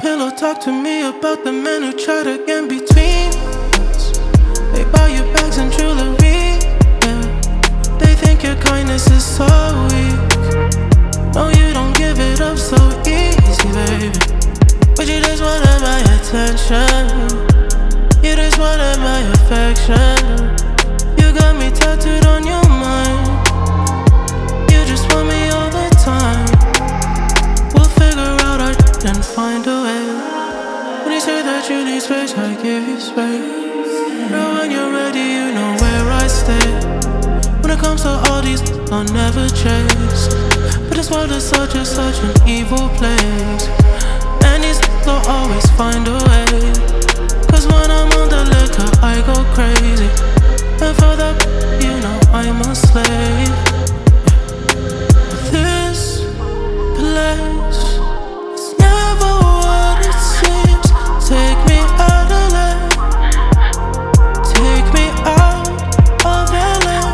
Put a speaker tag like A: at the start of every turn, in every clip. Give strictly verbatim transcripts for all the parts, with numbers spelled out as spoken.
A: pillow talk to me about the men who try to get between us. They buy you bags and jewelry, yeah. They think your kindness is so weak. No, you don't give it up so easy, baby. But you just wanted my attention. You just wanted my affection. You got me tattooed on your mind. You just want me all the time. We'll figure out our shit and find a way. When you say that you need space, I give you space. Girl, when you're ready, you know where I stay. When it comes to all these, I'll never chase. But this world is such a, such an evil place. And these will always find a way. Cause when I'm on the liquor, I go crazy. And for that, you know I'm a slave. This place is never what it seems. Take me out of L A. Take me out of L A.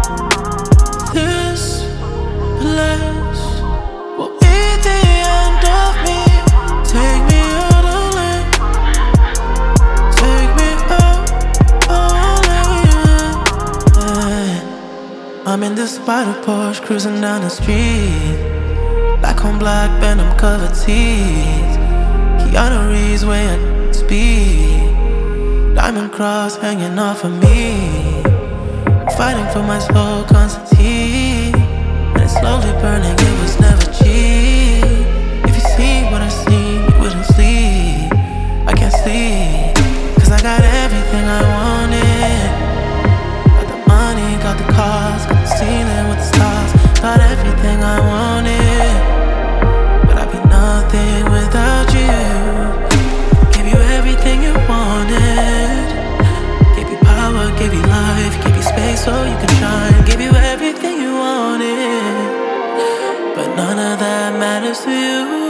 A: This place will be the end of me. Take me out of L A. Take me out of L A. I'm in this spider Porsche cruising down the street. Black on black, Venom covered teeth. Keanu Reeves weighing speed. Diamond cross hanging off of me. Fighting for my soul, Constantine. And it's slowly burning, it was never cheap. If you see what I see, you wouldn't sleep. I can't sleep, cause I got everything I wanted. Got the money, got the cars, got the ceiling with the stars. Got everything I wanted, but I'd be nothing without you. Give you everything you wanted. Give you power, give you life, give you space so you can shine. Give you everything you wanted, but none of that matters to you.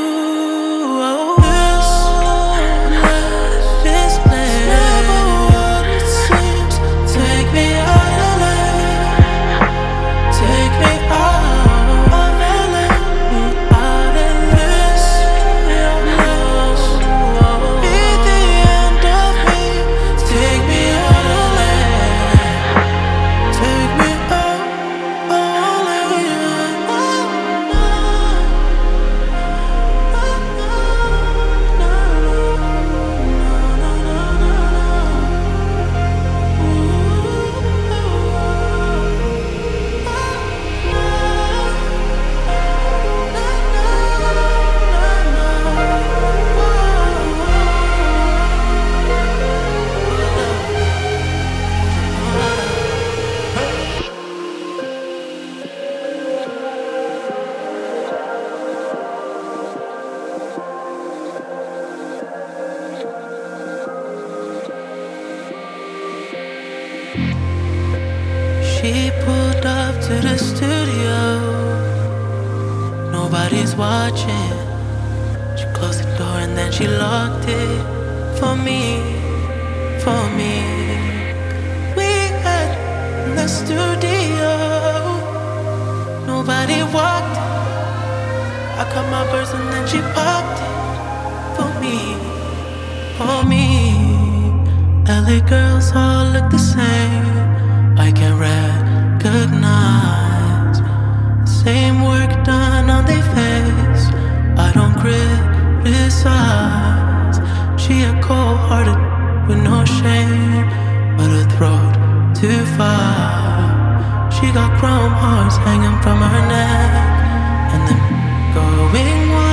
A: This place never what it seems. Take me out of L A. Take me out of L A. Out of this place. Be the end of me. Take me out of L A. Take me out of L A. She pulled up to the studio. Nobody's watching. She closed the door and then she locked it. For me, for me. We had in the studio. Nobody walked. I cut my burst and then she popped it. For me, for me. L A girls all look the same. I can recognize the same work done on their face. I don't criticize. She a cold-hearted with no shame, but her throat too far. She got chrome hearts hanging from her neck, and them going wild.